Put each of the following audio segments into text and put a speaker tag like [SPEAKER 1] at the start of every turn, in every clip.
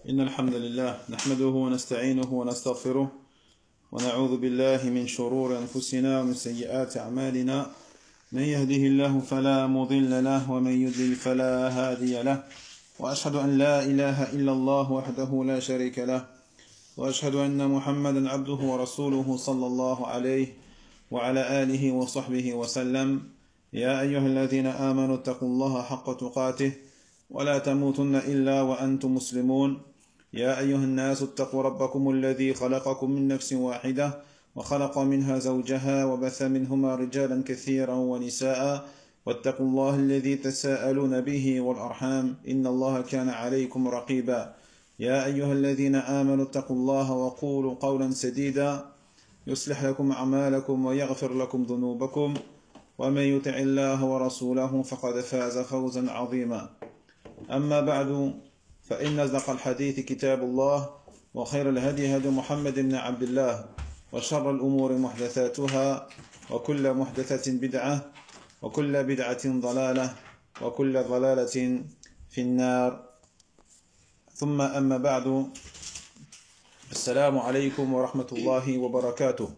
[SPEAKER 1] إن الحمد لله نحمده ونستعينه ونستغفره ونعوذ بالله من شرور أنفسنا ومن سيئات أعمالنا. من يهده الله فلا مضل له ومن يضلل فلا هادي له، وأشهد أن لا إله إلا الله وحده لا شريك له، وأشهد أن محمدا عبده ورسوله صلى الله عليه وعلى آله وصحبه وسلم. يا أيها الذين آمنوا اتقوا الله حق تقاته ولا تموتن إلا وأنتم مسلمون. يا أيها الناس اتقوا ربكم الذي خلقكم من نفس واحدة وخلق منها زوجها وبث منهما رجالا كثيرا ونساء، واتقوا الله الذي تساءلون به والأرحام إن الله كان عليكم رقيبا. يا أيها الذين آمنوا اتقوا الله وقولوا قولا سديدا يصلح لكم أعمالكم ويغفر لكم ذنوبكم، ومن يطع الله ورسوله فقد فاز فوزا عظيما. أما بعد، فإن أصدق الحديث كتاب الله، وخير الهدي هدي محمد بن عبد الله، وشر الأمور محدثاتها، وكل محدثة بدعة، وكل بدعة ضلالة، وكل ضلالة في النار. ثم أما بعد، السلام عليكم ورحمة الله وبركاته.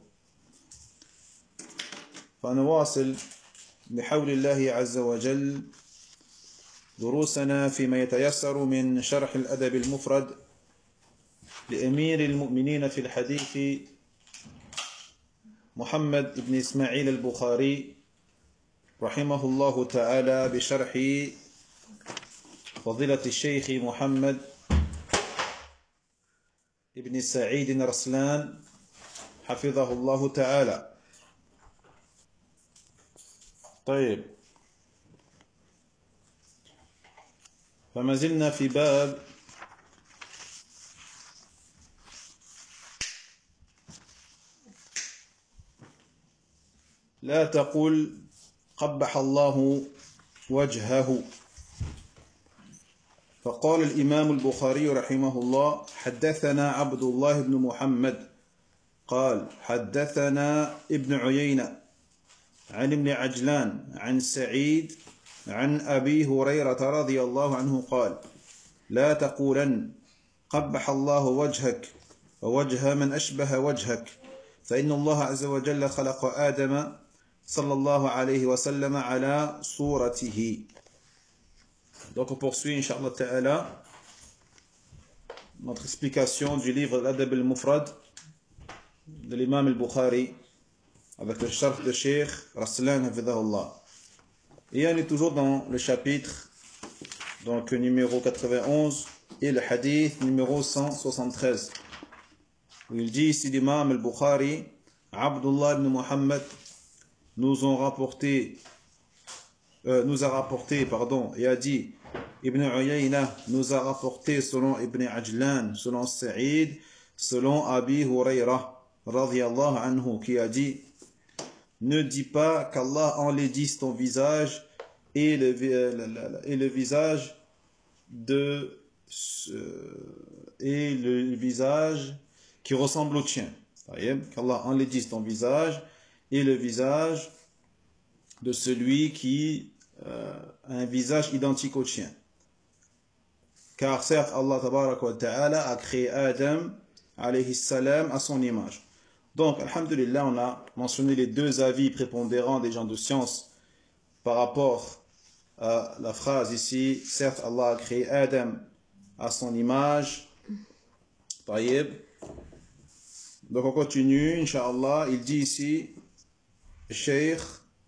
[SPEAKER 1] فنواصل بحول الله عز وجل دروسنا فيما يتيسر من شرح الأدب المفرد لأمير المؤمنين في الحديث محمد بن إسماعيل البخاري رحمه الله تعالى، بشرح فضيلة الشيخ محمد بن سعيد رسلان حفظه الله تعالى. طيب، فما زلنا في باب لا تقل قبح الله وجهه. فقال الإمام البخاري رحمه الله: حدثنا عبد الله بن محمد قال حدثنا ابن عيينة عن ابن عجلان عن سعيد عن أبي هريرة رضي الله عنه قال: لا تقولن قبح الله وجهك ووجه من أشبه وجهك، فإن الله عز وجل خلق آدم صلى الله عليه وسلم على صورته. Donc on poursuit, Inch'Allah Ta'ala, notre explication du livre L'Adab al-Mufrad de l'imam al-Bukhari avec le sharh de Cheikh Raslan Hafidahullah. Et on est toujours dans le chapitre donc numéro 91 et le hadith numéro 173, où il dit ici l'imam al-Bukhari: Abdullah ibn Muhammad nous a rapporté, et a dit: Ibn Uyayna nous a rapporté selon Ibn Ajlan, selon Sa'id, selon Abi Hurayra radiyallahu anhu, qui a dit: ne dis pas qu'Allah enlaidisse ton visage et le visage et le visage qui ressemble au tien. Qu'Allah enlaidisse ton visage et le visage de celui qui a un visage identique au tien. Car certes, Allah tabaraka wa ta'ala a créé Adam alayhi salam à son image. Donc, alhamdulillah, on a mentionné les deux avis prépondérants des gens de science par rapport à la phrase ici: certes, Allah a créé Adam à son image. Taïb. Donc, on continue, Inch'Allah. Il dit ici, Cheikh: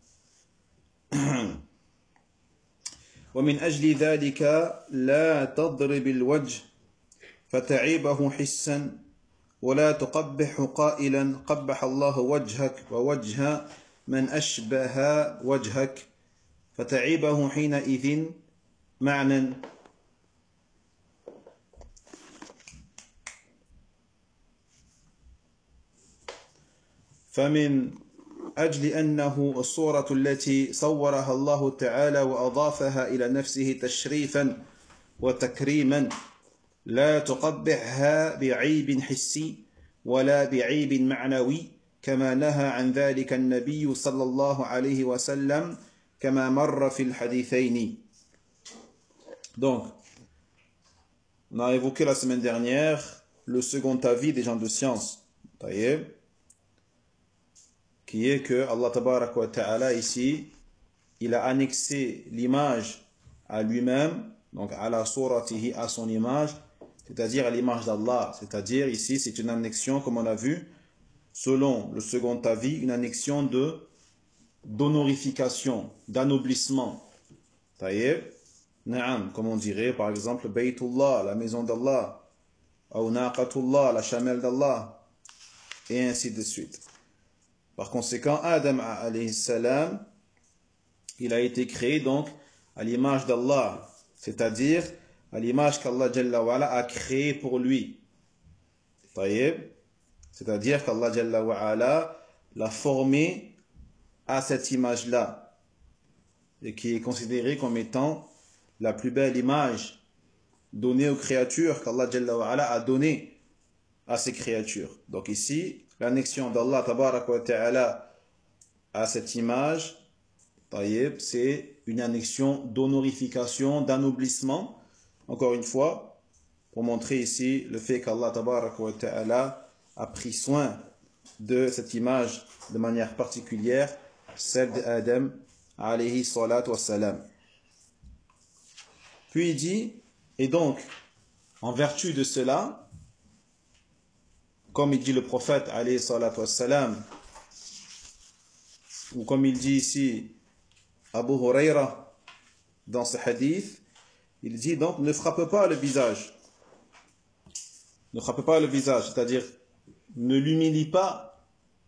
[SPEAKER 1] ومن أجل ذلك لا تضرب الوجه فتعيبه حسا، ولا تقبح قائلا قبح الله وجهك ووجه من أشبه وجهك، فتعيبه حينئذ معنى. فمن أجل أنه الصورة التي صورها الله تعالى وأضافها إلى نفسه تشريفا وتكريما، لا تقبحها بعيب حسي ولا بعيب معنوي، كما نهى عن ذلك النبي صلى الله عليه وسلم كما مر في الحديثين. Donc, On a évoqué la semaine dernière le second avis des gens de science, qui est que Allah tabaraka wa ta'ala ici, il a annexé l'image à lui-même, donc à la suratihi, à son image, c'est-à-dire à l'image d'Allah. C'est-à-dire ici, c'est une annexion, comme on l'a vu, selon le second avis, une annexion d'honorification, d'anoblissement. Na'am, comme on dirait par exemple Baytullah, la maison d'Allah, ou Naqatullah, la chamelle d'Allah, et ainsi de suite. Par conséquent, Adam alayhi salam, il a été créé donc à l'image d'Allah, c'est-à-dire à l'image qu'Allah Jalla wa Ala a créé pour lui. C'est-à-dire qu'Allah Jalla wa Ala l'a formé à cette image-là, et qui est considérée comme étant la plus belle image donnée aux créatures qu'Allah Jalla wa Ala a donnée à ces créatures. Donc ici, l'annexion d'Allah Tabaraka wa Ta'ala à cette image, c'est une annexion d'honorification, d'anoblissement. Encore une fois, pour montrer ici le fait qu'Allah Tabaraka wa Ta'ala a pris soin de cette image de manière particulière, celle d'Adam alayhi salatu wassalam. Puis il dit, et donc, en vertu de cela, comme il dit le prophète alayhi salatu wassalam, ou comme il dit ici Abu Huraira dans ce hadith, il dit donc ne frappe pas le visage. Ne frappe pas le visage, c'est-à-dire ne l'humilie pas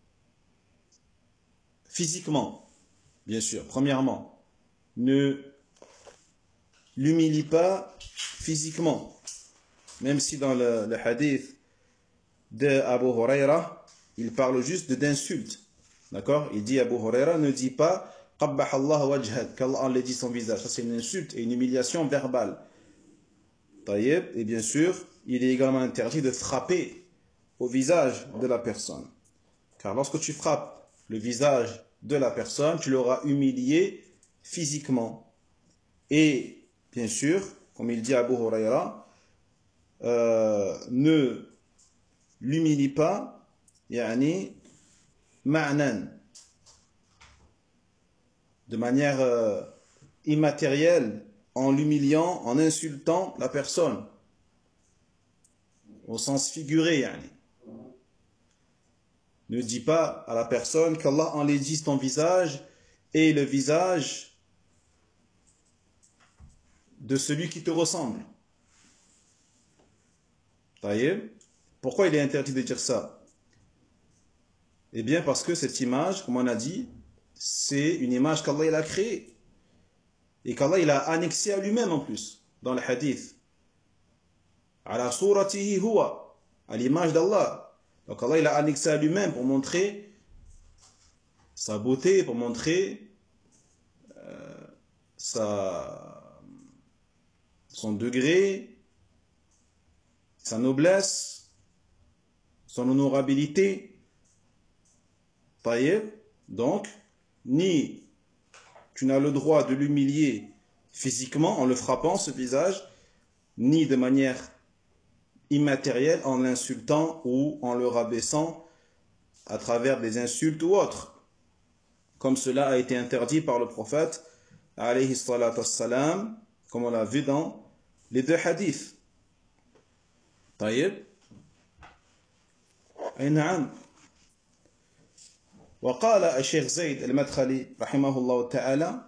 [SPEAKER 1] physiquement, bien sûr, premièrement. Ne l'humilie pas physiquement. Même si dans le hadith de Abu Huraira, il parle juste d'insultes. D'accord? Il dit Abu Huraira ne dit pas Qabbah Allah wajhak, qu'Allah enlaidit son visage. Ça c'est une insulte et une humiliation verbale. Taïeb, et bien sûr, il est également interdit de frapper au visage de la personne. Car lorsque tu frappes le visage de la personne, tu l'auras humilié physiquement. Et bien sûr, comme il dit Abu Huraira, ne l'humilie pas, yani ma'nan, de manière immatérielle, en l'humiliant, en insultant la personne, au sens figuré, yani. Ne dis pas à la personne qu'Allah enlaidisse ton visage et le visage de celui qui te ressemble. Taïeb. Pourquoi il est interdit de dire ça? Eh bien parce que cette image, comme on a dit, c'est une image qu'Allah a créée. Et qu'Allah il a annexée à lui-même en plus, dans le hadith. Ala suratihi huwa, à l'image d'Allah. Donc Allah il a annexé à lui-même pour montrer sa beauté, pour montrer son degré, sa noblesse, son honorabilité. Taïeb. Donc, ni tu n'as le droit de l'humilier physiquement en le frappant, ce visage, ni de manière immatérielle en l'insultant ou en le rabaissant à travers des insultes ou autres. Comme cela a été interdit par le prophète, alayhi salatu wassalam, comme on l'a vu dans les deux hadiths. Taïeb. Ay na'am. وقال الشيخ زيد المدخلي رحمه الله تعالى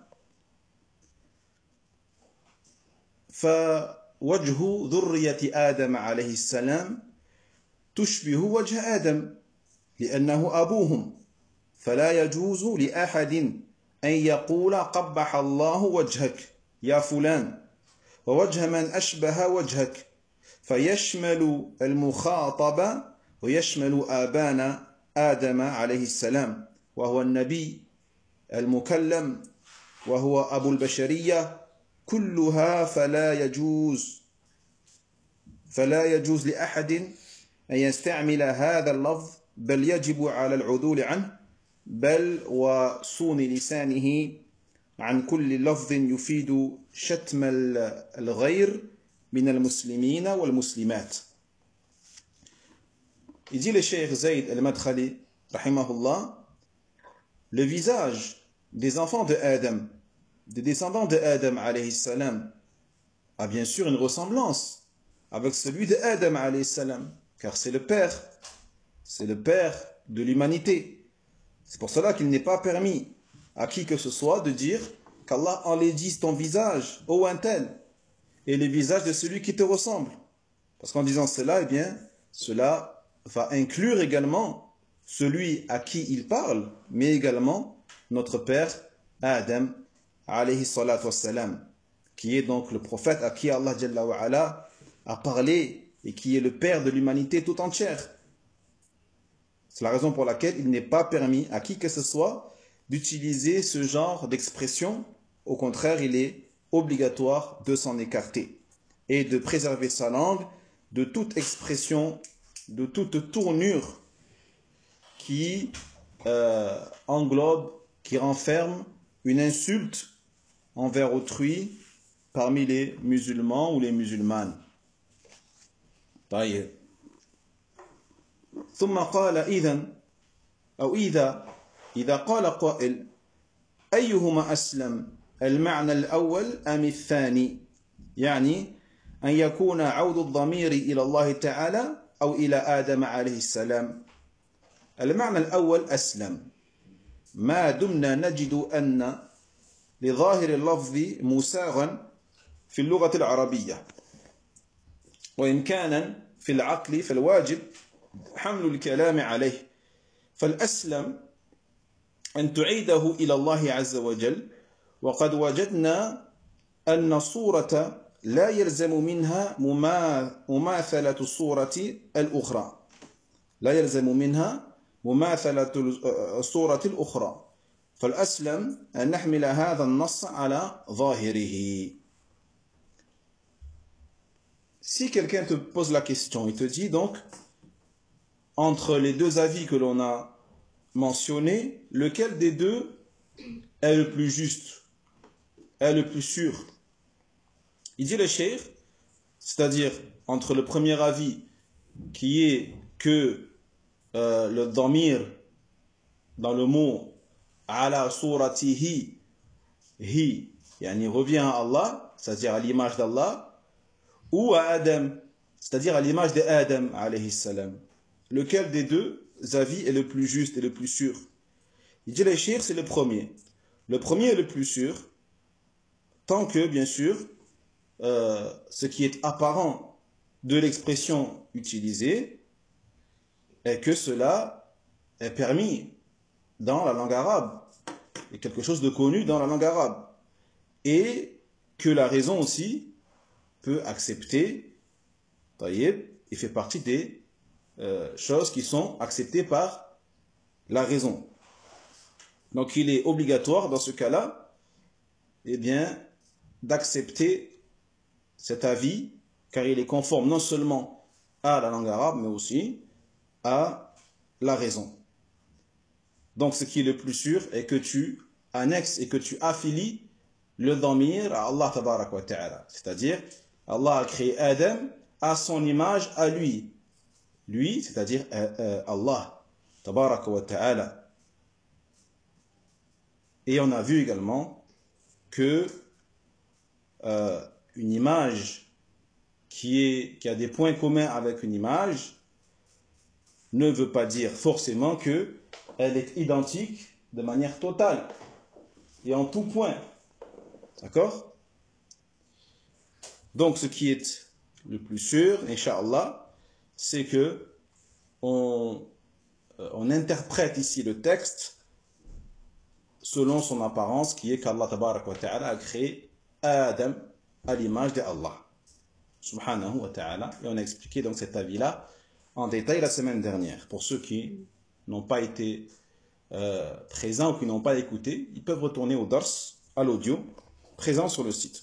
[SPEAKER 1] فوجه ذرية آدم عليه السلام تشبه وجه آدم لأنه أبوهم فلا يجوز لأحد أن يقول قبح الله وجهك يا فلان ووجه من أشبه وجهك فيشمل المخاطب ويشمل آبانا آدم عليه السلام وهو النبي المكلم وهو أبو البشرية كلها فلا يجوز لأحد أن يستعمل هذا اللفظ بل يجب على العدول عنه بل وصون لسانه عن كل لفظ يفيد شتم الغير من المسلمين والمسلمات. Il dit le Cheikh Zayd al-Madkhali, rahimahullah, le visage des enfants de Adam, des descendants de Adam alayhi salam, a bien sûr une ressemblance avec celui de Adam alayhi salam, car c'est le père de l'humanité. C'est pour cela qu'il n'est pas permis à qui que ce soit de dire qu'Allah enlaidisse ton visage, ô un tel, et le visage de celui qui te ressemble. Parce qu'en disant cela, eh bien, cela va inclure également celui à qui il parle, mais également notre père Adam, alayhi salatu wassalam, qui est donc le prophète à qui Allah Jalla wa Ala a parlé et qui est le père de l'humanité tout entière. C'est la raison pour laquelle il n'est pas permis à qui que ce soit d'utiliser ce genre d'expression. Au contraire, il est obligatoire de s'en écarter et de préserver sa langue de toute expression, de toute tournure qui englobe, qui renferme une insulte envers autrui parmi les musulmans ou les musulmanes. طيب. ثم قال إذا قال قائل أيهما أسلم المعنى الأول أم الثاني، يعني أن يكون عود الضمير إلى الله تعالى أو إلى آدم عليه السلام. المعنى الأول أسلم ما دمنا نجد أن لظاهر اللفظ مساغا في اللغة العربية، وإن كان في العقل فالواجب حمل الكلام عليه. فالأسلم أن تعيده إلى الله عز وجل، وقد وجدنا أن الصورة لا يلزم منها مماثلة الصورة الأخرى، لا يلزم منها مماثلة الصورة الأخرى. فالأسلم أن نحمل هذا النص على ظاهره. Si quelqu'un te pose la question, il te dit donc, entre les deux avis que l'on a mentionnés, lequel des deux est le plus juste, est le plus sûr? Il dit le cheikh, c'est-à-dire entre le premier avis qui est que le damir dans le mot ala suratihi, hi, yani revient à Allah, c'est-à-dire à l'image d'Allah, ou à Adam, c'est-à-dire à l'image d'Adam alayhi salam. Lequel des deux avis est le plus juste et le plus sûr? Il dit le cheikh, c'est le premier. Le premier est le plus sûr, tant que, bien sûr, ce qui est apparent de l'expression utilisée est que cela est permis dans la langue arabe, et quelque chose de connu dans la langue arabe, et que la raison aussi peut accepter, et fait partie des choses qui sont acceptées par la raison. Donc il est obligatoire dans ce cas-là, eh bien, d'accepter cet avis, car il est conforme non seulement à la langue arabe, mais aussi à la raison. Donc ce qui est le plus sûr est que tu annexes et que tu affilies le damir à Allah tabarak wa ta'ala. C'est-à-dire, Allah a créé Adam à son image, à lui. Lui, c'est-à-dire Allah tabarak wa ta'ala. Et on a vu également que une image qui a des points communs avec une image ne veut pas dire forcément qu'elle est identique de manière totale et en tout point. D'accord? Donc ce qui est le plus sûr, Inch'Allah, c'est que on interprète ici le texte selon son apparence, qui est qu'Allah tabarak wa ta'ala a créé Adam à l'image d'Allah subhanahu wa ta'ala. Et on a expliqué donc cet avis-là en détail la semaine dernière. Pour ceux qui n'ont pas été présents ou qui n'ont pas écouté, ils peuvent retourner au dars, à l'audio, présent sur le site.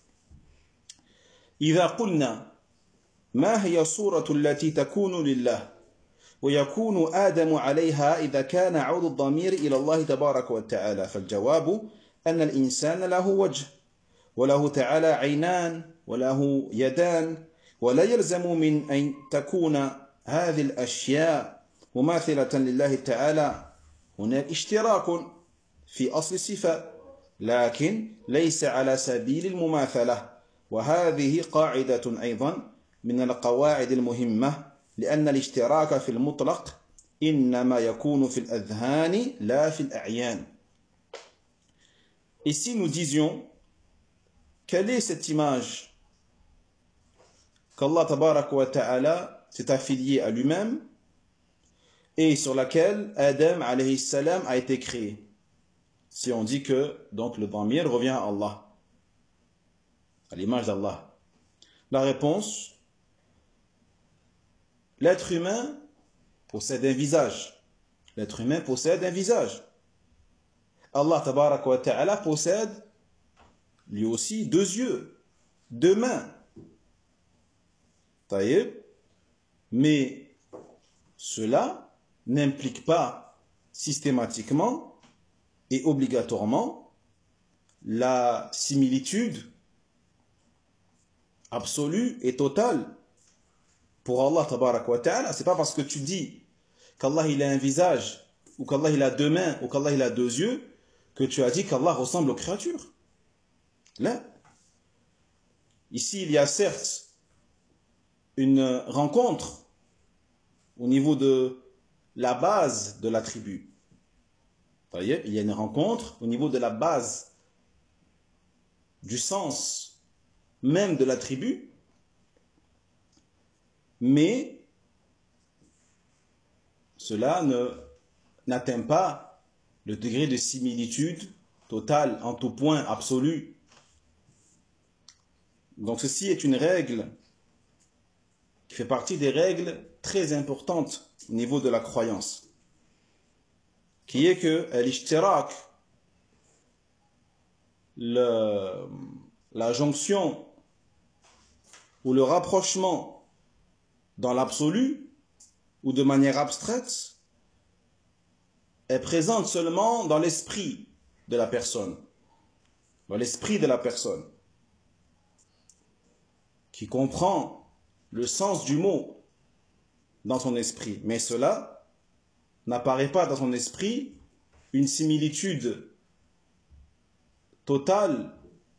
[SPEAKER 1] إذا قلنا ما هي الصورة التي تكون لله ويكون آدم عليها إذا كان عود الضمير إلى الله تبارك وتعالى، فالجواب أن الإنسان له وجه وله تعالى عينان وله يدان ولا يلزم من أن تكون هذه الأشياء مماثلة لله تعالى. هناك اشتراك في أصل الصفة لكن ليس على سبيل المماثلة، وهذه قاعدة أيضا من القواعد المهمة، لأن الاشتراك في المطلق إنما يكون في الأذهان لا في الأعيان. Et si nous disions, quelle est cette image qu'Allah tabarak wa ta'ala s'est affilié à lui-même et sur laquelle Adam alayhi salam a été créé? Si on dit que donc le dhamir revient à Allah, à l'image d'Allah. La réponse, l'être humain possède un visage. L'être humain possède un visage. Allah tabarak wa ta'ala possède lui aussi 2 yeux, 2 mains. Taïeb. Mais cela n'implique pas systématiquement et obligatoirement la similitude absolue et totale pour Allah tabarak wa ta'ala. C'est pas parce que tu dis qu'Allah il a un visage ou qu'Allah il a 2 mains ou qu'Allah il a 2 yeux que tu as dit qu'Allah ressemble aux créatures. Là, ici il y a certes une rencontre au niveau de la base de l'attribut. Il y a une rencontre au niveau de la base du sens même de l'attribut, mais cela n'atteint pas le degré de similitude totale en tout point absolu. Donc ceci est une règle qui fait partie des règles très importantes au niveau de la croyance, qui est que l'ishtirak, la jonction ou le rapprochement dans l'absolu ou de manière abstraite est présente seulement dans l'esprit de la personne, dans l'esprit de la personne, qui comprend le sens du mot dans son esprit, mais cela n'apparaît pas dans son esprit une similitude totale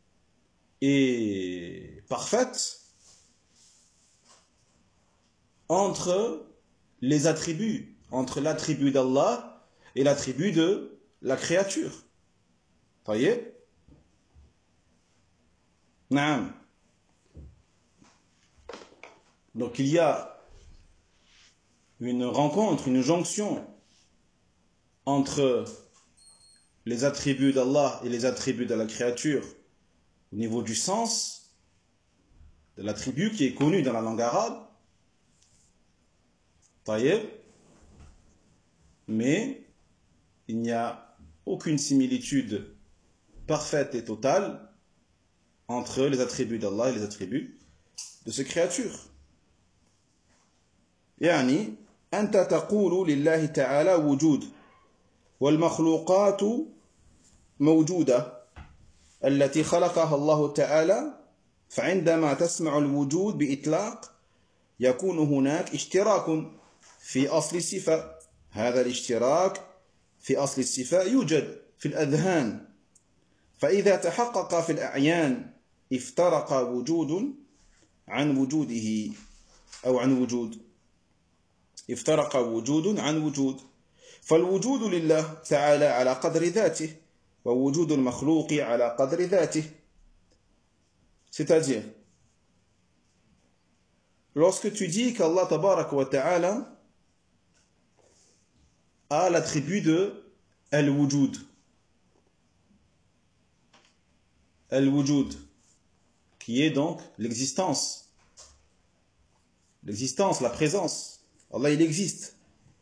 [SPEAKER 1] et parfaite entre les attributs, entre l'attribut d'Allah et l'attribut de la créature. Voyez? Naam. Donc il y a une rencontre, une jonction entre les attributs d'Allah et les attributs de la créature au niveau du sens de l'attribut qui est connu dans la langue arabe. Taïeb. Mais il n'y a aucune similitude parfaite et totale entre les attributs d'Allah et les attributs de ces créatures. يعني أنت تقول لله تعالى وجود والمخلوقات موجودة التي خلقها الله تعالى، فعندما تسمع الوجود بإطلاق يكون هناك اشتراك في أصل الصفة. هذا الاشتراك في أصل الصفة يوجد في الأذهان، فإذا تحقق في الأعيان افترق وجود عن وجوده أو عن وجود، افترق وجود عن وجود، فالوجود لله تعالى على قدر ذاته ووجود المخلوق على قدر ذاته. C'est-à-dire, lorsque tu dis qu'Allah tabarak wa ta'ala a l'attribut de al-wujud, al-wujud, qui est donc l'existence, la présence. Allah, il existe.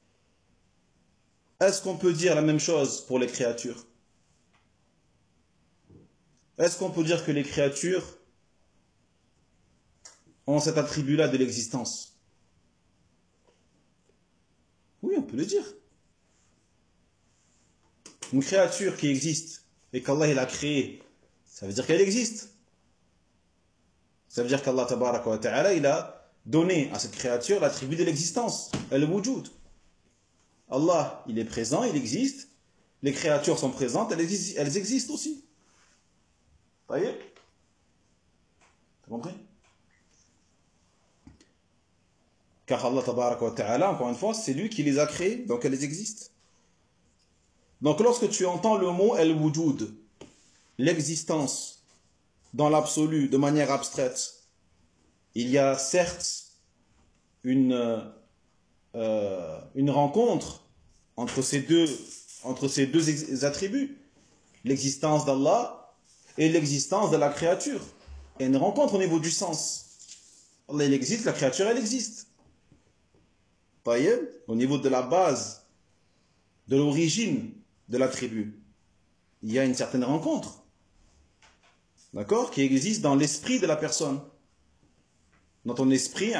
[SPEAKER 1] Est-ce qu'on peut dire la même chose pour les créatures? Est-ce qu'on peut dire que les créatures ont cet attribut-là de l'existence? Oui, on peut le dire. Une créature qui existe et qu'Allah il a créée, ça veut dire qu'elle existe. Ça veut dire qu'Allah tabaraka wa ta'ala, il a donné à cette créature l'attribut de l'existence, al-wujud. Allah, il est présent, il existe. Les créatures sont présentes, elles existent aussi. Vous voyez? T'as compris? Car Allah tabaraka wa ta'ala, encore une fois, c'est lui qui les a créées, donc elles existent. Donc lorsque tu entends le mot al-wujud, l'existence, dans l'absolu, de manière abstraite, il y a certes une rencontre entre ces deux attributs, l'existence d'Allah et l'existence de la créature. Il y a une rencontre au niveau du sens. Allah il existe, la créature elle existe. Voyez, au niveau de la base, de l'origine de l'attribut, il y a une certaine rencontre, d'accord, qui existe dans l'esprit de la personne. Dans ton esprit,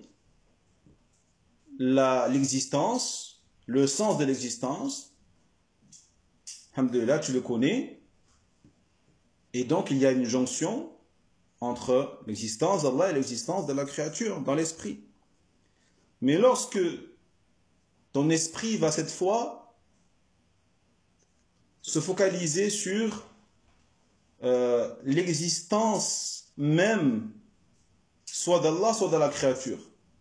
[SPEAKER 1] l'existence, le sens de l'existence, alhamdoulilah, tu le connais, et donc il y a une jonction entre l'existence d'Allah et l'existence de la créature dans l'esprit. Mais lorsque ton esprit va cette fois se focaliser sur l'existence même, soit d'Allah, soit de la créature,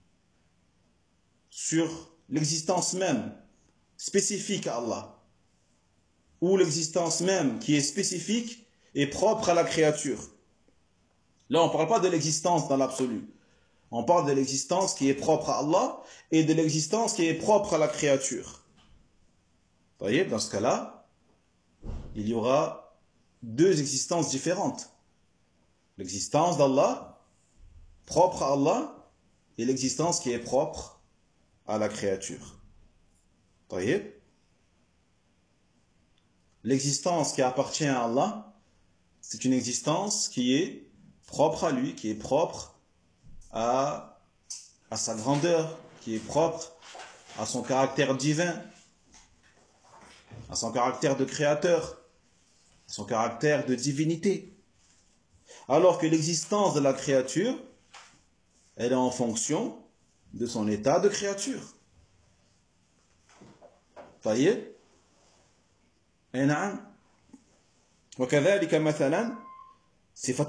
[SPEAKER 1] sur l'existence même spécifique à Allah, ou l'existence même qui est spécifique et propre à la créature. Là, on ne parle pas de l'existence dans l'absolu. On parle de l'existence qui est propre à Allah et de l'existence qui est propre à la créature. Vous voyez, dans ce cas-là, il y aura deux existences différentes. L'existence d'Allah, propre à Allah, et l'existence qui est propre à la créature. Vous voyez? L'existence qui appartient à Allah, c'est une existence qui est propre à lui, qui est propre à sa grandeur, qui est propre à son caractère divin, à son caractère de créateur, à son caractère de divinité. Alors que l'existence de la créature, elle est en fonction de son état de créature. طيب اي نعم وكذلك مثلا صفة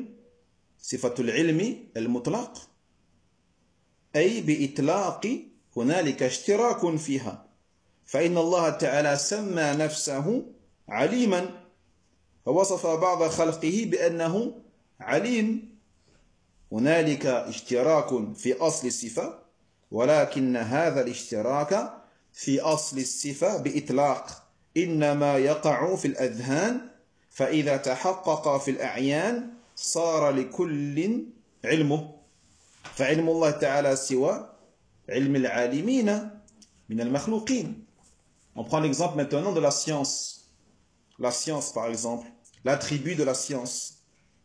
[SPEAKER 1] العلم المطلق أي بإطلاق هنالك اشتراك فيها فإن الله تعالى سمى نفسه عليما فوصف بعض خلقه بأنه عليم هنالك اشتراك في أصل الصفة ولكن هذا الاشتراك في أصل الصفة بإطلاق إنما يقع في الأذهان فإذا تحقق في الأعيان صار لكل علمه فعلم الله تعالى سوى علم العالمين من المخلوقين. On prend l'exemple maintenant de la science. La science par exemple, l'attribut de la science.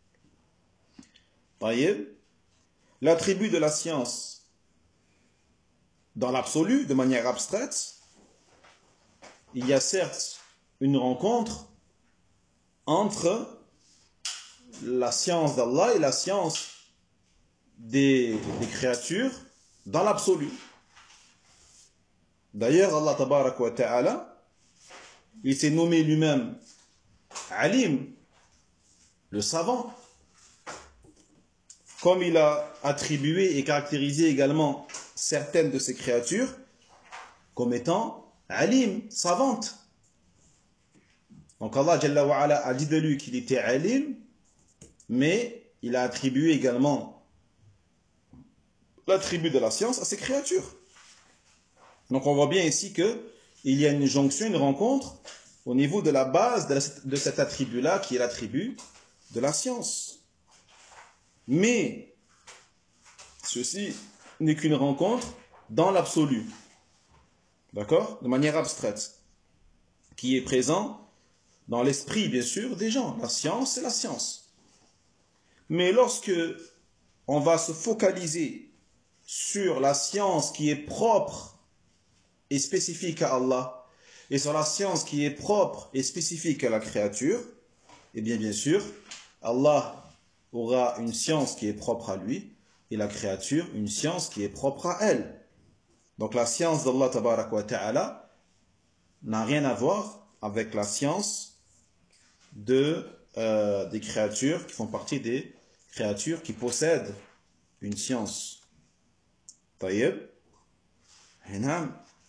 [SPEAKER 1] Voyez, l'attribut de la science dans l'absolu, de manière abstraite, il y a certes une rencontre entre la science d'Allah et la science des créatures dans l'absolu. D'ailleurs, Allah tabarak wa ta'ala, il s'est nommé lui-même Alim, le savant, comme il a attribué et caractérisé également certaines de ces créatures comme étant Alim, savante. Donc Allah Jalla wa Ala a dit de lui qu'il était Alim, mais il a attribué également l'attribut de la science à ses créatures. Donc on voit bien ici qu'il y a une jonction, une rencontre au niveau de la base de cet attribut-là qui est l'attribut de la science. Mais ceci n'est qu'une rencontre dans l'absolu, d'accord, de manière abstraite, qui est présent dans l'esprit, bien sûr, des gens. La science, c'est la science. Mais lorsque on va se focaliser sur la science qui est propre et spécifique à Allah, et sur la science qui est propre et spécifique à la créature, eh bien sûr, Allah aura une science qui est propre à lui et la créature une science qui est propre à elle. Donc la science d'Allah tabarak wa ta'ala n'a rien à voir avec la science des créatures qui font partie des créatures qui possèdent une science. طيب نعم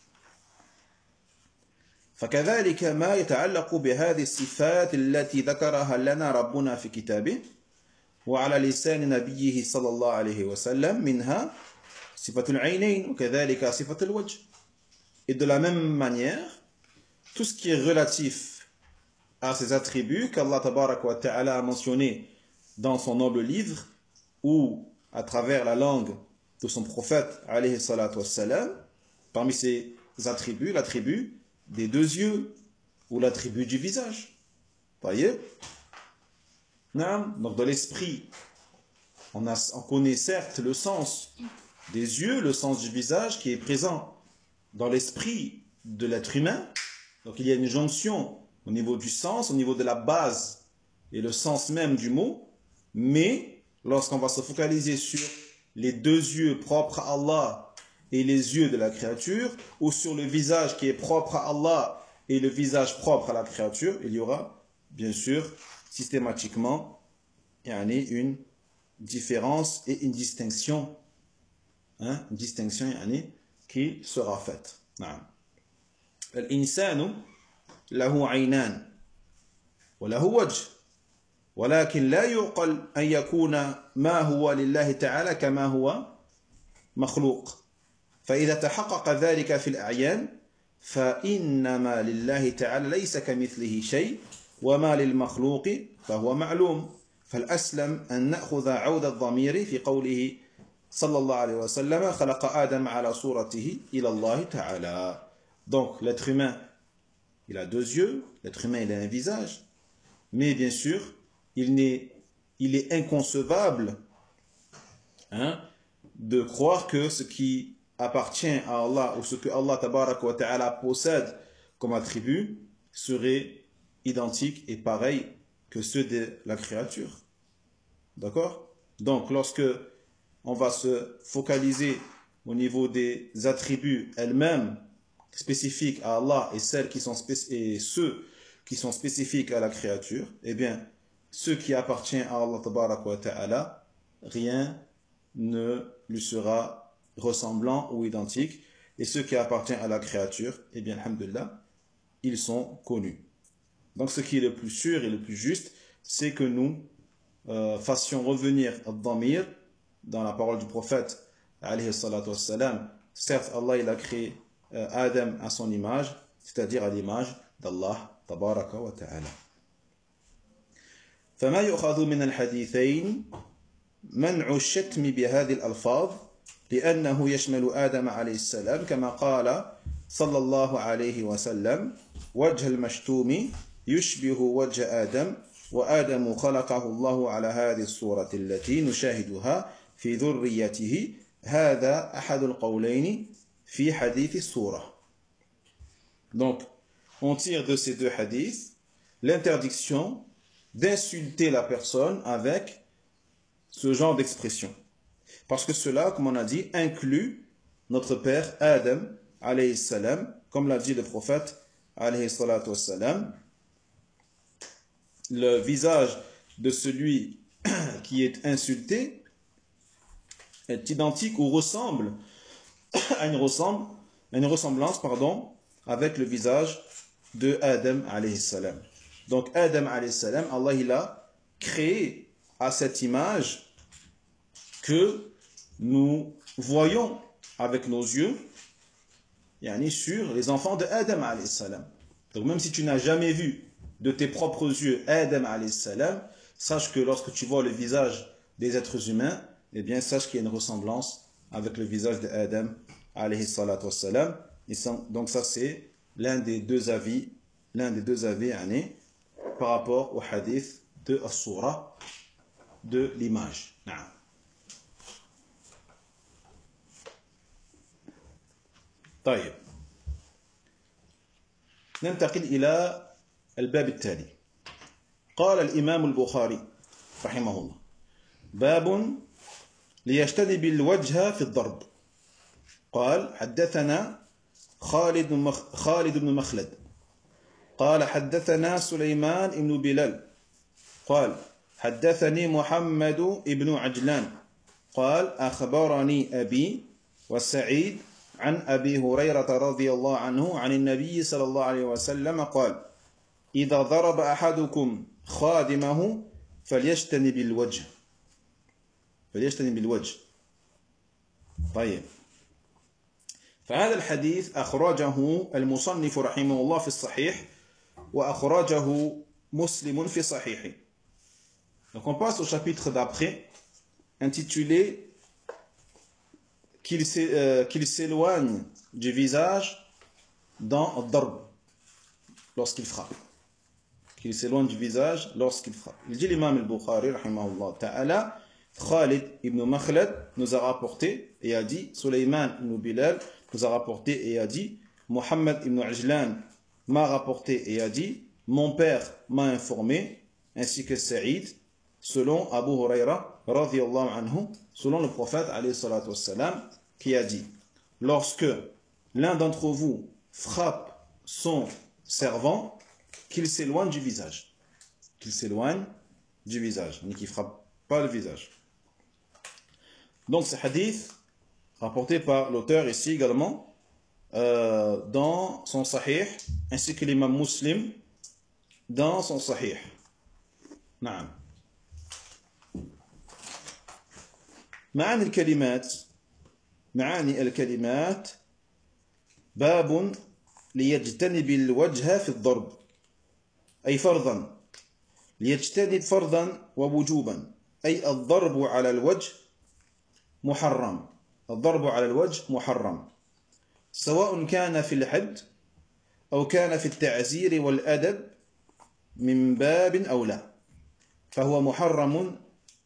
[SPEAKER 1] فكذلك ما يتعلق بهذه الصفات التي ذكرها لنا ربنا في كتابه وعلى لسان نبيه صلى الله عليه وسلم منها صفة العينين وكذلك صفة الوجه. Et de la même manière, tout ce qui est relatif à ces attributs qu'Allah tabarak wa ta'ala a mentionné dans son noble livre ou à travers la langue de son prophète alayhi salatu wassalam, parmi ces attributs, l'attribut des deux yeux ou l'attribut du visage. Voyez? Donc dans l'esprit, on connaît certes le sens des yeux, le sens du visage qui est présent dans l'esprit de l'être humain. Donc il y a une jonction au niveau du sens, au niveau de la base et le sens même du mot. Mais lorsqu'on va se focaliser sur les deux yeux propres à Allah et les yeux de la créature, ou sur le visage qui est propre à Allah et le visage propre à la créature, il y aura bien sûr systématiquement une différence et une distinction, qui sera faite. الإنسان له عينان وله وجه ولكن لا يعقل أن يكون ما هو لله تعالى كما هو مخلوق فإذا تحقق ذلك في الأعيان فإنما لله تعالى ليس كمثله شيء وما للمخلوق فهو معلوم فالأسلم أن نأخذ عود الضمير في قوله صلى الله عليه وسلم خلق آدم على صورته إلى الله تعالى. Donc l'être humain il a deux yeux, l'être humain il a un visage, mais bien sûr il est inconcevable de croire que ce qui appartient à Allah ou ce que Allah tabarak wa ta'ala possède comme attribut serait identique et pareil que ceux de la créature. D'accord? Donc lorsque on va se focaliser au niveau des attributs elles-mêmes spécifiques à Allah et ceux qui sont spécifiques à la créature, eh bien ce qui appartient à Allah tabarak wa ta'ala, rien ne lui sera ressemblant ou identique, et ce qui appartient à la créature, eh bien alhamdulillah, ils sont connus. Donc ce qui est le plus sûr et le plus juste, c'est que nous fassions revenir al-Dhamir dans la parole du prophète alayhi salatu wassalam. Certes Allah il a créé Adam à son image, c'est-à-dire à l'image d'Allah tabaraka wa ta'ala. فما يؤخذ من الحديثين منع الشتم بهذه الألفاظ لأنه يشمل آدم عليه السلام كما قال صلى الله عليه وسلم وجه المشتوم يشبه وجه آدم وآدم خلقه الله على هذه الصورة التي نشاهدها في ذريته هذا أحد القولين في حديث الصورة. Donc, on tire de ces deux hadiths l'interdiction d'insulter la personne avec ce genre d'expression. Parce que cela, comme on a dit, inclut notre père Adam, alayhi salam, comme l'a dit le prophète, alayhi salatu wassalam, le visage de celui qui est insulté est identique ou ressemble à une ressemblance avec le visage de Adam alayhi salam. Donc Adam alayhi salam, Allah il a créé à cette image que nous voyons avec nos yeux sur les enfants de Adam alayhi salam. Donc même si tu n'as jamais vu de tes propres yeux Adam alayhi salam, sache que lorsque tu vois le visage des êtres humains, eh bien sache qu'il y a une ressemblance avec le visage de Adam alayhi salatu wassalam. Et donc ça c'est l'un des deux avis par rapport au hadith de as-soura, de l'image. طيب ننتقل إلى الباب التالي. قال الإمام البخاري رحمه الله باب ليجتنب الوجه في الضرب. قال حدثنا خالد بن مخلد قال حدثنا سليمان بن بلال قال حدثني محمد بن عجلان قال أخبرني أبي وسعيد عن أبي هريرة رضي الله عنه عن النبي صلى الله عليه وسلم قال إذا ضرب أحدكم خادمه فليجتنب الوجه. طيب، فهذا الحديث أخرجه المصنف رحمه الله في الصحيح وأخرجه مسلم في صحيحه. Donc on passe au chapitre d'après intitulé qu'il s'éloigne du visage dans Darb lorsqu'il frappe. Qu'il s'éloigne du visage lorsqu'il frappe. Il dit l'imam al-Bukhari rahimahullah ta'ala, Khalid ibn Makhlad nous a rapporté et a dit, Sulayman ibn Bilal nous a rapporté et a dit, Muhammad ibn Ajlan m'a rapporté et a dit, mon père m'a informé, ainsi que Saïd, selon Abu Huraira radhiyallahu anhu, selon le prophète alayhi salatu wassalam, qui a dit, lorsque l'un d'entre vous frappe son servant, qu'il s'éloigne du visage. Qu'il s'éloigne du visage, mais qu'il ne frappe pas le visage. Donc ce hadith, rapporté par l'auteur ici également, dans son sahih, ainsi que l'imam Muslim, dans son sahih. Naam. معاني الكلمات باب ليجتنب الوجه في الضرب أي فرضا ليجتنب فرضا ووجوبا أي الضرب على الوجه محرم. الضرب على الوجه محرم سواء كان في الحد أو كان في التعزير والأدب من باب أو لا فهو محرم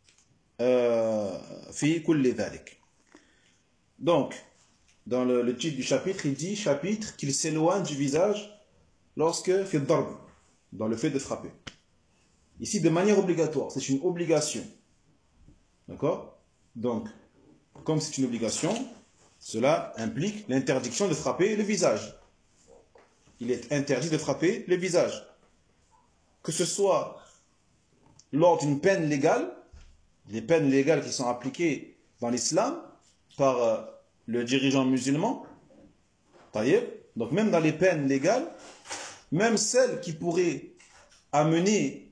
[SPEAKER 1] في كل ذلك. Donc, dans le titre du chapitre, il dit chapitre qu'il s'éloigne du visage lorsque fait darb, dans le fait de frapper. Ici, de manière obligatoire, c'est une obligation. D'accord? Donc, comme c'est une obligation, cela implique l'interdiction de frapper le visage. Il est interdit de frapper le visage. Que ce soit lors d'une peine légale, les peines légales qui sont appliquées dans l'islam par le dirigeant musulman, donc même dans les peines légales, même celles qui pourraient amener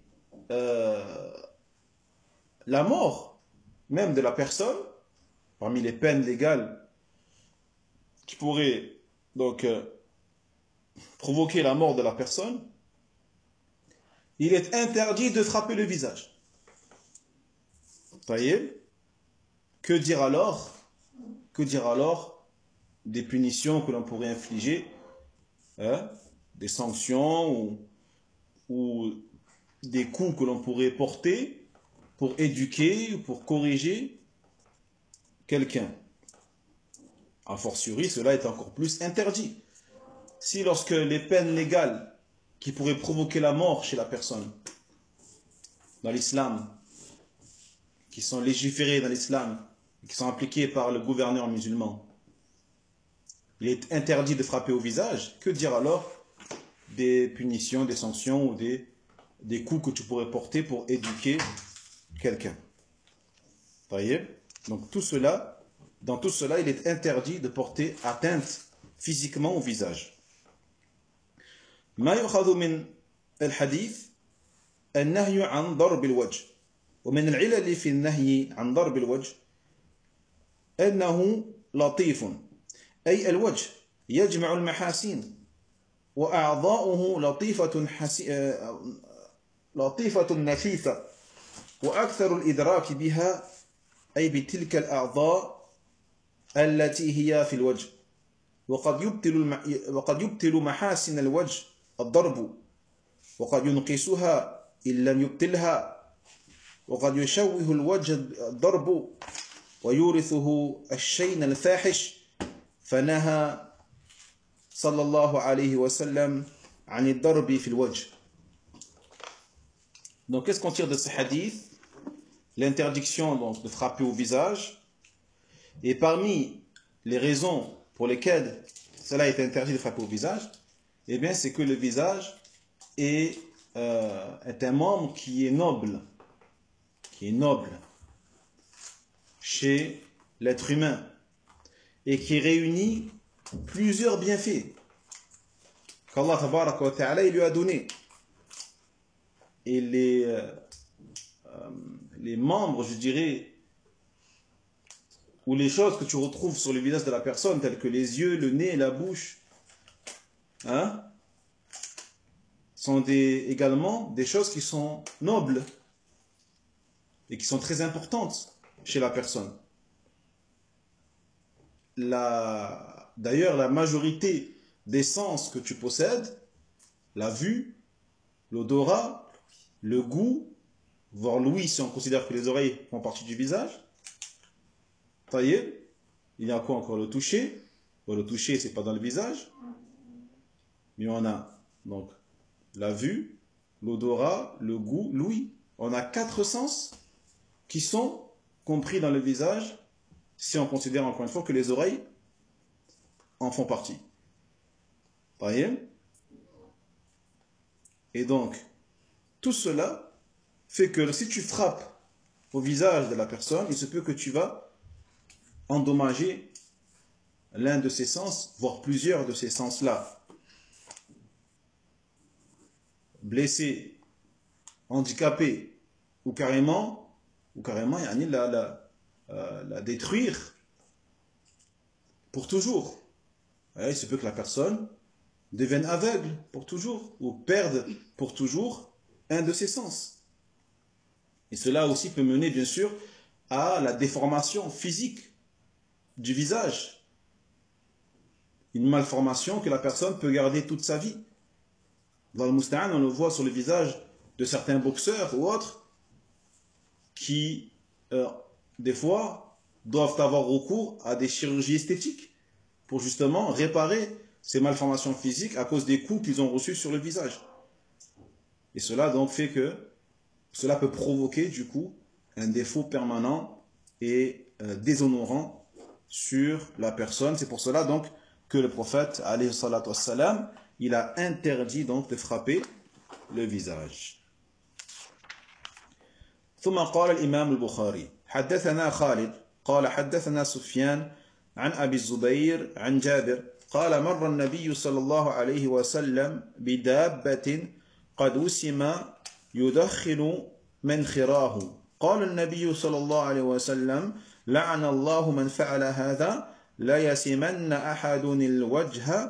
[SPEAKER 1] la mort même de la personne, parmi les peines légales qui pourraient donc provoquer la mort de la personne, il est interdit de frapper le visage. Que dire alors des punitions que l'on pourrait infliger, des sanctions ou des coups que l'on pourrait porter pour éduquer ou pour corriger quelqu'un. A fortiori, cela est encore plus interdit. Si lorsque les peines légales qui pourraient provoquer la mort chez la personne dans l'islam, qui sont légiférées dans l'islam, qui sont appliquées par le gouverneur musulman, il est interdit de frapper au visage, que dire alors des punitions, des sanctions ou des coups que tu pourrais porter pour éduquer quelqu'un? Donc tout cela, dans tout cela, il est interdit de porter atteinte physiquement au visage. ما يؤخذ من الحديث النهي عن ضرب الوجه ومن العلل في النهي عن ضرب الوجه أنه لطيف أي الوجه يجمع المحاسين وأعضاؤه لطيفة نفيسة وأكثر الإدراك بها أي بتلك الأعضاء التي هي في الوجه وقد يبطل محاسن الوجه الضرب وقد ينقصها إن لم يبطلها وقد يشوه الوجه الضرب ويورثه الشين الفاحش فنهى صلى الله عليه وسلم عن الضرب في الوجه. Donc qu'est-ce qu'on tire de ce hadith? l'interdiction donc de frapper au visage. Et parmi les raisons pour lesquelles cela est interdit de frapper au visage, eh bien, c'est que le visage est un membre qui est noble chez l'être humain et qui réunit plusieurs bienfaits qu'Allah tabaraka wa ta'ala lui a donné. Et les membres, je dirais, ou les choses que tu retrouves sur le visage de la personne, telles que les yeux, le nez, la bouche, hein, sont également des choses qui sont nobles et qui sont très importantes chez la personne. D'ailleurs, la majorité des sens que tu possèdes, la vue, l'odorat, le goût, voire l'ouïe si on considère que les oreilles font partie du visage. Taïeb, il y a quoi encore? Le toucher. Bon, le toucher, c'est pas dans le visage. Mais on a donc la vue, l'odorat, le goût, l'ouïe. On a 4 sens qui sont compris dans le visage si on considère encore une fois que les oreilles en font partie. Taïeb. Et donc, tout cela fait que si tu frappes au visage de la personne, il se peut que tu vas endommager l'un de ses sens, voire plusieurs de ces sens-là. Blessé, handicapé, ou carrément la détruire pour toujours. Il se peut que la personne devienne aveugle pour toujours, ou perde pour toujours un de ses sens. Et cela aussi peut mener, bien sûr, à la déformation physique du visage. Une malformation que la personne peut garder toute sa vie. Dans le Musta'an, on le voit sur le visage de certains boxeurs ou autres qui, des fois, doivent avoir recours à des chirurgies esthétiques pour justement réparer ces malformations physiques à cause des coups qu'ils ont reçus sur le visage. Et cela donc fait que cela peut provoquer du coup un défaut permanent et déshonorant sur la personne. C'est pour cela donc que le prophète alayhi salatu wassalam, il a interdit donc de frapper le visage. ثم قال الإمام البخاري حدثنا خالد قال حدثنا سفيان عن أبي الزبير عن جابر قال مر النبي صلى الله عليه وسلم بدابة قد وسم يدخن منخراه قال النبي صلى الله عليه وسلم لعن الله من فعل هذا لا يسمن أحد الوجه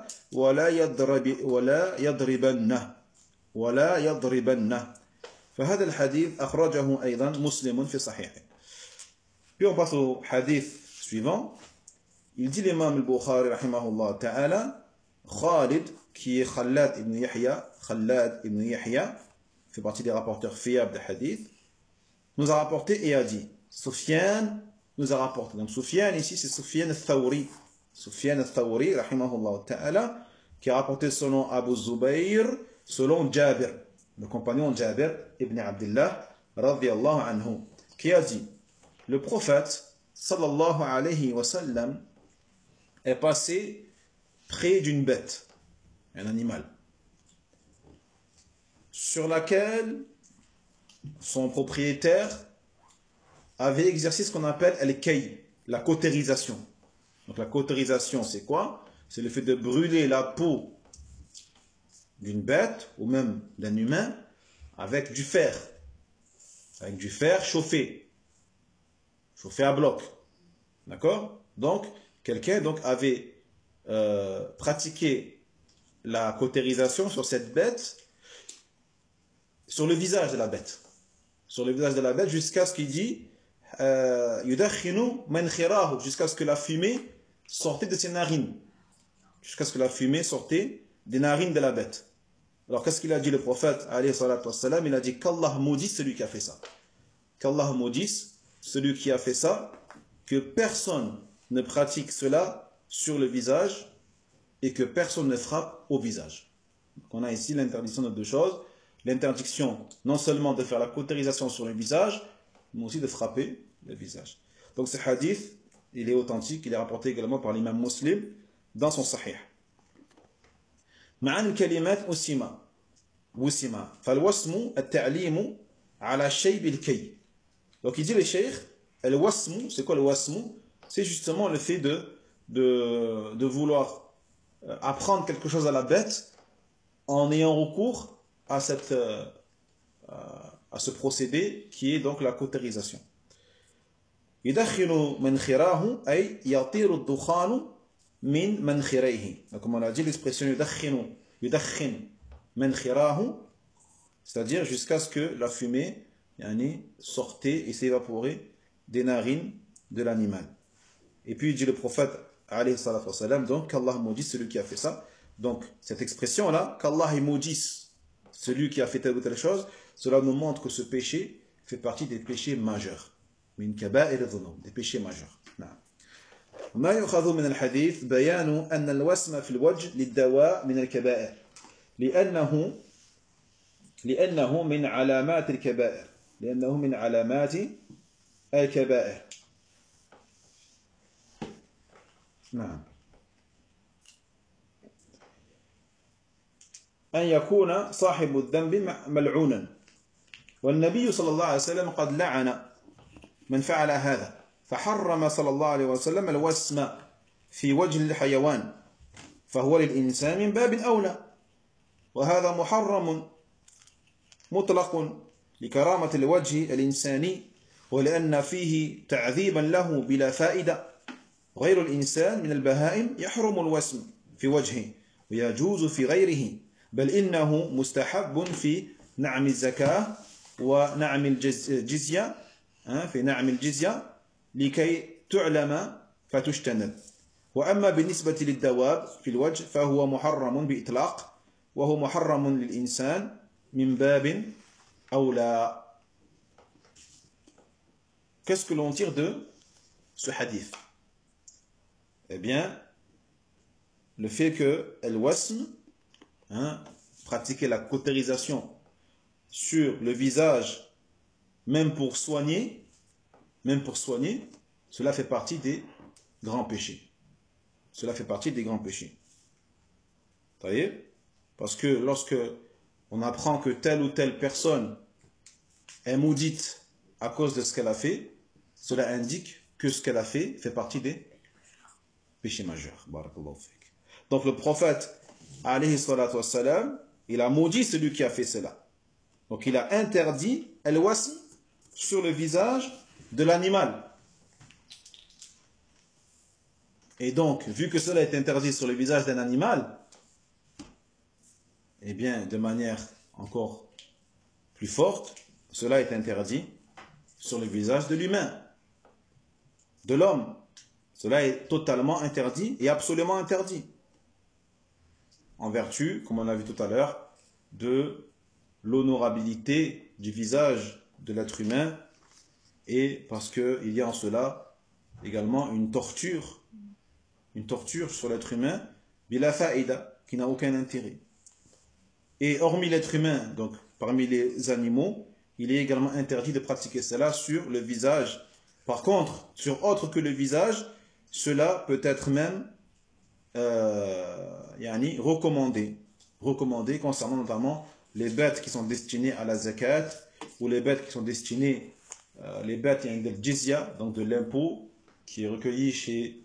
[SPEAKER 1] ولا يضربنه فهذا الحديث أخرجه أيضا مسلم في صحيحه. Puis on passe au hadith suivant. Il dit l'imam al-Bukhari rahimahullah ta'ala, Khalid, qui est Khalad ibn Yahya, fait partie des rapporteurs fiables de hadith, nous a rapporté et a dit, Sufyan nous a rapporté. Donc Sufyan ici c'est Sufyan al-Thawri. Sufyan al-Thawri rahimahullah ta'ala, qui a rapporté selon Abu Zubayr, selon Jabir, le compagnon Jabir ibn Abdullah radiyallahu anhu, qui a dit, le prophète sallallahu alayhi wa sallam est passé près d'une bête, un animal, sur laquelle son propriétaire avait exercé ce qu'on appelle al-kay, la cautérisation. Donc la cautérisation, c'est quoi? C'est le fait de brûler la peau d'une bête ou même d'un humain avec du fer chauffé à bloc. D'accord? Donc, quelqu'un avait pratiqué la cautérisation sur cette bête, sur le visage de la bête. Sur le visage de la bête jusqu'à ce qu'il dit yudakhinu mankhirahu, jusqu'à ce que la fumée sortait de ses narines. Jusqu'à ce que la fumée sortait des narines de la bête. Alors qu'est-ce qu'il a dit le prophète alayhi salatu wassalam? Il a dit qu'Allah maudisse celui qui a fait ça. Qu'Allah maudisse celui qui a fait ça, que personne ne pratique cela sur le visage et que personne ne frappe au visage. Donc on a ici l'interdiction de deux choses. L'interdiction non seulement de faire la cautérisation sur le visage, mais aussi de frapper le visage. Donc ce hadith, il est authentique, il est rapporté également par l'imam Muslim dans son sahih. معنى الكلمات وسمة فالوسم التعليم على الشيء بالكي. Donc il dit le cheikh, al-wasm, c'est quoi le wasm? C'est justement le fait de vouloir apprendre quelque chose à la bête en ayant recours à ce procédé qui est donc la cautérisation. يدخن منخراه أي يطير الدخان من منخريه. Comme on a dit, l'expression يدخن منخراه, c'est-à-dire jusqu'à ce que la fumée sortait et s'évaporait des narines de l'animal. Et puis il dit le prophète alayhi salatu wassalam, donc qu'Allah maudisse celui qui a fait ça. Donc cette expression là, qu'Allah maudisse celui qui a fait telle ou telle chose, cela nous montre que ce péché fait partie des péchés majeurs, min kaba'ir dhunub, des péchés majeurs. ما يؤخذ من الحديث بيان أن الوسم في الوجه للدواء من الكبائر لأنه من علامات الكبائر نعم أن يكون صاحب الذنب ملعونا والنبي صلى الله عليه وسلم قد لعن من فعل هذا فحرم صلى الله عليه وسلم الوسم في وجه الحيوان فهو للإنسان من باب أولى وهذا محرم مطلق لكرامة الوجه الإنساني ولأن فيه تعذيبا له بلا فائدة غير الإنسان من البهائم يحرم الوسم في وجهه ويجوز في غيره بل إنه مستحب في نعم الزكاة ونعم الجزية في نعم الجزية لكي تعلم فتجتنب وأما بالنسبة للدواب في الوجه فهو محرم بإطلاق وهو محرم للإنسان من باب أولى. Qu'est-ce que l'on tire de ce hadith? Eh bien, le fait que al-wasm, pratiquer la cautérisation sur le visage, même pour soigner, cela fait partie des grands péchés. Cela fait partie des grands péchés. Vous voyez? Parce que lorsque on apprend que telle ou telle personne est maudite à cause de ce qu'elle a fait, cela indique que ce qu'elle a fait partie des péchés majeurs. Donc le prophète, alayhi salatu wassalam, il a maudit celui qui a fait cela. Donc il a interdit al-wasm sur le visage de l'animal. Et donc, vu que cela est interdit sur le visage d'un animal, eh bien, de manière encore plus forte, cela est interdit sur le visage de l'humain, de l'homme. Cela est totalement interdit et absolument interdit. En vertu, comme on l'a vu tout à l'heure, de l'honorabilité du visage de l'être humain et parce qu'il y a en cela également une torture sur l'être humain, bila faïda, qui n'a aucun intérêt. Et hormis l'être humain, donc parmi les animaux, il est également interdit de pratiquer cela sur le visage. Par contre, sur autre que le visage, cela peut être même recommandé concernant notamment les bêtes qui sont destinées à la zakat ou les bêtes qui sont destinées les bêtes de jizya, donc de l'impôt qui est recueilli chez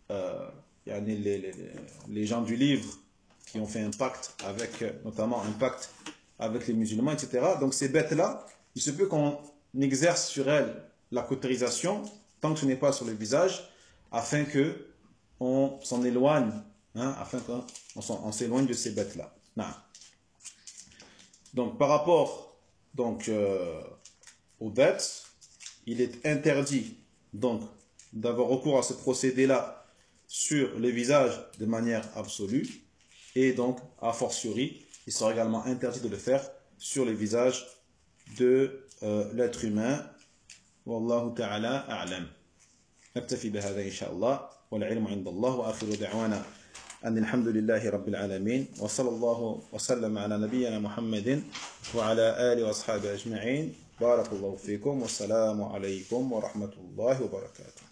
[SPEAKER 1] les gens du livre qui ont fait un pacte notamment un pacte avec les musulmans, etc. Donc ces bêtes-là, il se peut qu'on exerce sur elles la cautérisation tant que ce n'est pas sur le visage, afin que on s'en éloigne, afin qu'on s'éloigne de ces bêtes-là. Donc par rapport aux bêtes, il est interdit donc d'avoir recours à ce procédé-là sur les visages de manière absolue, et donc a fortiori, il sera également interdit de le faire sur les visages de l'être humain. Wallahu ta'ala a'lam. نكتفي بهذا إن شاء الله والعلم عند الله وآخر دعوانا أن الحمد لله رب العالمين وصلى الله وسلم على نبينا محمد وعلى آله وأصحابه أجمعين بارك الله فيكم والسلام عليكم ورحمة الله وبركاته.